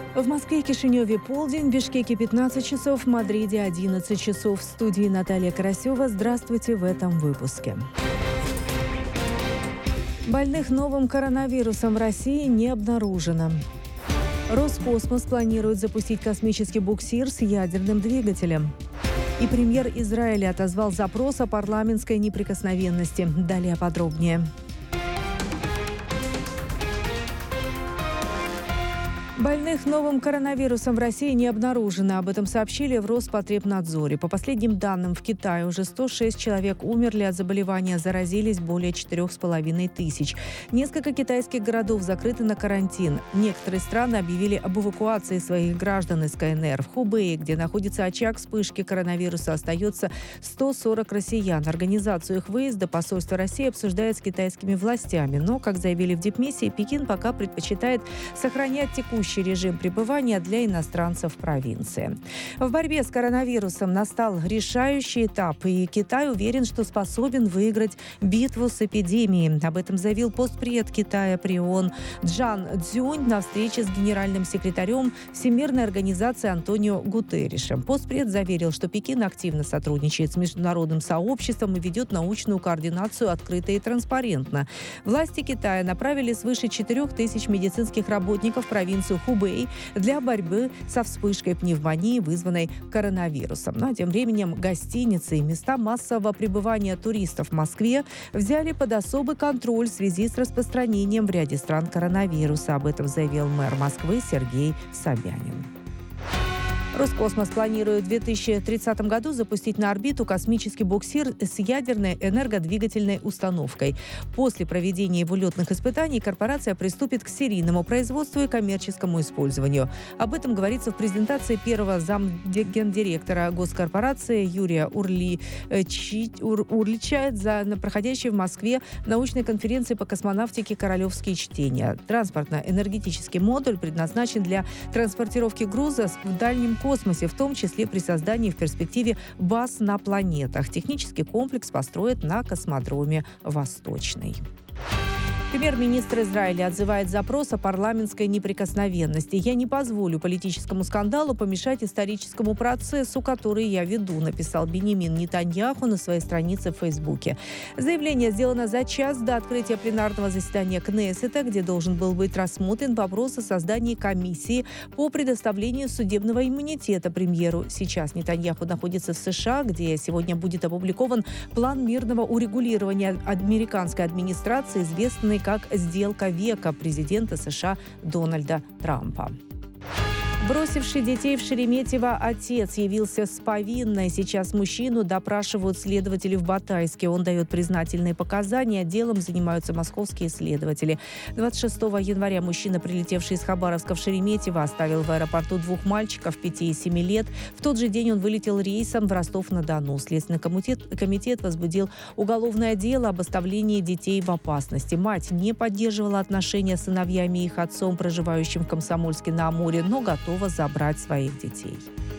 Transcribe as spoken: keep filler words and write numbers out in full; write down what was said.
В Москве и Кишиневе полдень, в Бишкеке пятнадцать часов, в Мадриде одиннадцать часов. В студии Наталья Карасева. Здравствуйте в этом выпуске. Больных новым коронавирусом в России не обнаружено. Роскосмос планирует запустить космический буксир с ядерным двигателем. И премьер Израиля отозвал запрос о парламентской неприкосновенности. Далее подробнее. Больных новым коронавирусом в России не обнаружено. Об этом сообщили в Роспотребнадзоре. По последним данным, в Китае уже сто шесть человек умерли от заболевания, заразились более четырех с половиной тысяч. Несколько китайских городов закрыты на карантин. Некоторые страны объявили об эвакуации своих граждан из ка эн эр. В Хубэе, где находится очаг вспышки коронавируса, остается сто сорок россиян. Организацию их выезда посольство России обсуждает с китайскими властями. Но, как заявили в дипмиссии, Пекин пока предпочитает сохранять текущий режим пребывания для иностранцев в провинции. В борьбе с коронавирусом настал решающий этап, и Китай уверен, что способен выиграть битву с эпидемией. Об этом заявил постпред Китая при ООН Джан Цзюнь на встрече с генеральным секретарем Всемирной организации Антонио Гутерришем. Постпред заверил, что Пекин активно сотрудничает с международным сообществом и ведет научную координацию открыто и транспарентно. Власти Китая направили свыше четырех тысяч медицинских работников в провинцию Хубэй для борьбы со вспышкой пневмонии, вызванной коронавирусом. Ну а тем временем гостиницы и места массового пребывания туристов в Москве взяли под особый контроль в связи с распространением в ряде стран коронавируса. Об этом заявил мэр Москвы Сергей Собянин. Роскосмос планирует в две тысячи тридцатом году запустить на орбиту космический буксир с ядерной энергодвигательной установкой. После проведения его летных испытаний корпорация приступит к серийному производству и коммерческому использованию. Об этом говорится в презентации первого замгендиректора госкорпорации Юрия Урли, Чи, Ур, Урлича за на проходящей в Москве научной конференции по космонавтике «Королевские чтения». Транспортно-энергетический модуль предназначен для транспортировки груза в дальнем космосе, в том числе при создании в перспективе баз на планетах. Технический комплекс построят на космодроме «Восточный». Премьер-министр Израиля отзывает запрос о парламентской неприкосновенности. «Я не позволю политическому скандалу помешать историческому процессу, который я веду», написал Биньямин Нетаньяху на своей странице в Фейсбуке. Заявление сделано за час до открытия пленарного заседания Кнессета, где должен был быть рассмотрен вопрос о создании комиссии по предоставлению судебного иммунитета премьеру. Сейчас Нетаньяху находится в США, где сегодня будет опубликован план мирного урегулирования американской администрации, известный как «сделка века» президента США Дональда Трампа. Бросивший детей в Шереметьево отец явился с повинной. Сейчас мужчину допрашивают следователи в Батайске. Он дает признательные показания. Делом занимаются московские следователи. двадцать шестого января мужчина, прилетевший из Хабаровска в Шереметьево, оставил в аэропорту двух мальчиков пяти и семи лет. В тот же день он вылетел рейсом в Ростов-на-Дону. Следственный комитет, комитет возбудил уголовное дело об оставлении детей в опасности. Мать не поддерживала отношения с сыновьями и их отцом, проживающим в Комсомольске на Амуре, но готова забрать своих детей.